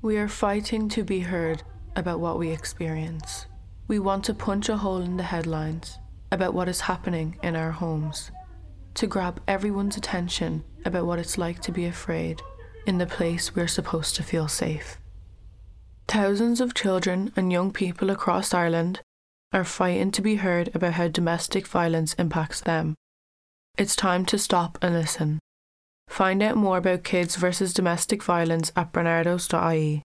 We are fighting to be heard about what we experience. We want to punch a hole in the headlines about what is happening in our homes, to grab everyone's attention about what it's like to be afraid in the place we're supposed to feel safe. Thousands of children and young people across Ireland are fighting to be heard about how domestic violence impacts them. It's time to stop and listen. Find out more about Kids vs Domestic Violence at bernardos.ie.